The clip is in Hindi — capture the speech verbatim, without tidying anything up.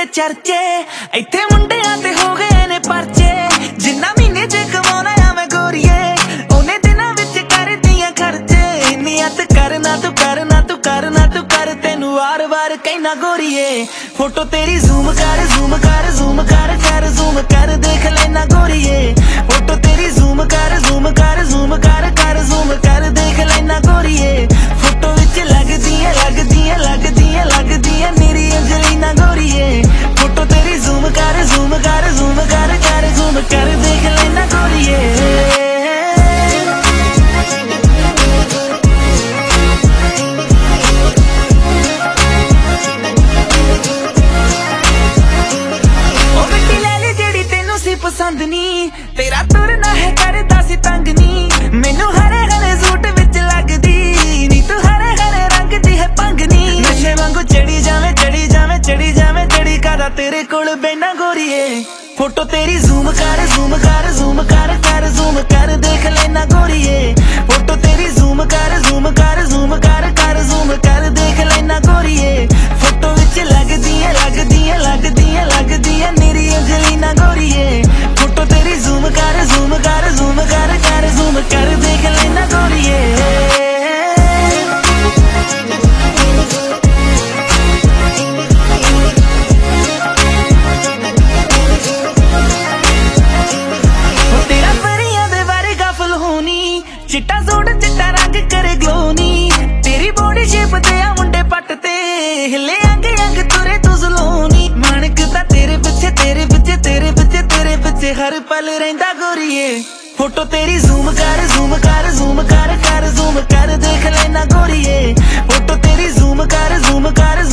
चर्चे इत्थे मुंडियां ते हो गए ने परचे जिन्ना महीने च कमाउणा आ मैं गोरीए ओने दिनां विच कर दियां खर्चे नियत करना तू करना तू करना तू कर तेनू वार वार कहना गोरीए फोटो तेरी जूम कर जूम कर जूम कर कर जूम कर देख लेना गोरीए फोटो तेरी जूम कर जूम कर जूम कर कर जूम कर देख लेना गोरीए फोटो विच लगदियां लगदियां लगदियां लगदियां मेरी अंजलिना गोरीए फोटो तेरी जूम कर जूम कर जूम कर कर जूम कर देख लेना गोरीए पसंद नी तेरा तुरना है करदा सी तंग नी मैनू हरे हरे सूट विच लगदी नी तू हरे हरे रंग दी है पंग नी नशे वांगू चढ़ी जावे चढ़ी जावे चढ़ी जावे चढ़ी करा तेरे कोल बैना गोरीए फोटो तेरी जूम कर जूम कर जूम कर कर जूम कर देख लेना गोरीए फोटो तेरी जूम कर जूम कर जूम कर कर जूम कर देख लेना गोरीए फोटो विच लगदियां लगदियां लगदियां लगदियां मेरी अंजलिना गोरीए फोटो तेरी जूम कर जूम कर जूम कर कर जूम कर देख लेना गोरीए तेरा परियां दे बारे गफल होनी चिट्टा सूट चिट्टा रंग करे ग्लोनी तेरी बॉडी शेप ते आ मुंडे पट ते हिले अंग अंग तुरे तू जलोनी मानकदा तेरे पिछे तेरे पिछे तेरे पिछे तेरे पिछे हर पल रहिंदा गोरीए फोटो तेरी जूम कर जूम कर जूम कर कर जूम कर देख लेना गोरीए फोटो तेरी जूम कर जूम कर